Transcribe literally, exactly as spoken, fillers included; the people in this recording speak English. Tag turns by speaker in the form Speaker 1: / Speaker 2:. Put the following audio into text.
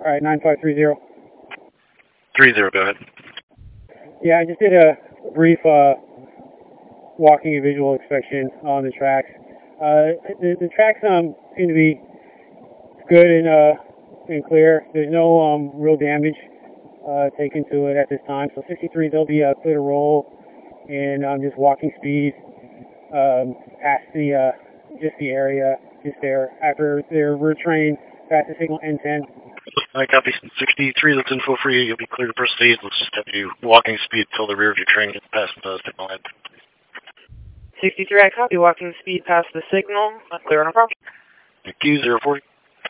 Speaker 1: All right, nine five three zero.
Speaker 2: three zero, go ahead.
Speaker 1: Yeah, I just did a brief uh, walking and visual inspection on the tracks. Uh, the, the tracks um, seem to be good and, uh, and clear. There's no um, real damage uh, taken to it at this time. So sixty-three, they'll be uh, clear to roll and um, just walking speed um, past the uh, just the area just there after they're retrained past the signal N ten.
Speaker 2: I copy sixty-three, that's info for you. You'll be clear to proceed. Let's just have you walking speed till the rear of your train gets past the signal head.
Speaker 3: sixty-three, I copy. Walking speed past the signal. Clear on approach.
Speaker 2: Thank you, zero forty.